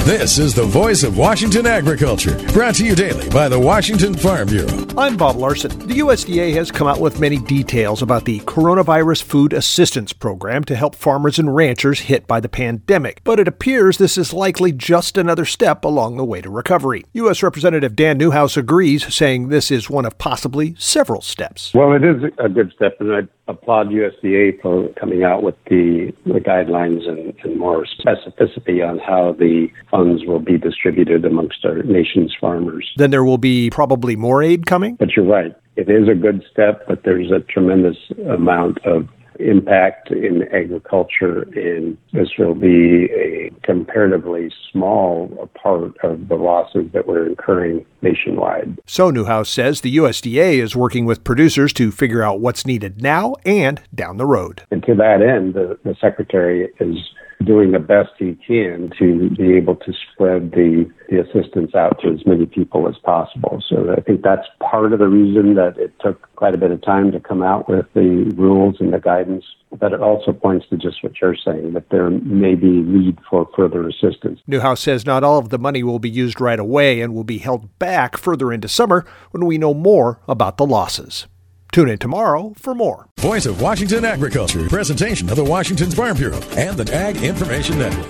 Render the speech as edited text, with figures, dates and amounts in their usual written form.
This is the voice of Washington agriculture, brought to you daily by the Washington Farm Bureau. I'm Bob Larson. The USDA has come out with many details about the Coronavirus Food Assistance Program to help farmers and ranchers hit by the pandemic. But it appears this is likely just another step along the way to recovery. U.S. Representative Dan Newhouse agrees, saying this is one of possibly several steps. Well, it is a good step, and I applaud USDA for coming out with the guidelines and more specificity on how the funds will be distributed amongst our nation's farmers. Then there will be probably more aid coming? But you're right. It is a good step, but there's a tremendous amount of impact in agriculture, and this will be a comparatively small part of the losses that we're incurring nationwide. So Newhouse says the USDA is working with producers to figure out what's needed now and down the road. And to that end, the Secretary is doing the best he can to be able to spread the assistance out to as many people as possible. So I think that's part of the reason that it took quite a bit of time to come out with the rules and the guidance. But it also points to just what you're saying, that there may be need for further assistance. Newhouse says not all of the money will be used right away and will be held back further into summer when we know more about the losses. Tune in tomorrow for more. Voice of Washington agriculture, presentation of the Washington Farm Bureau and the Ag Information Network.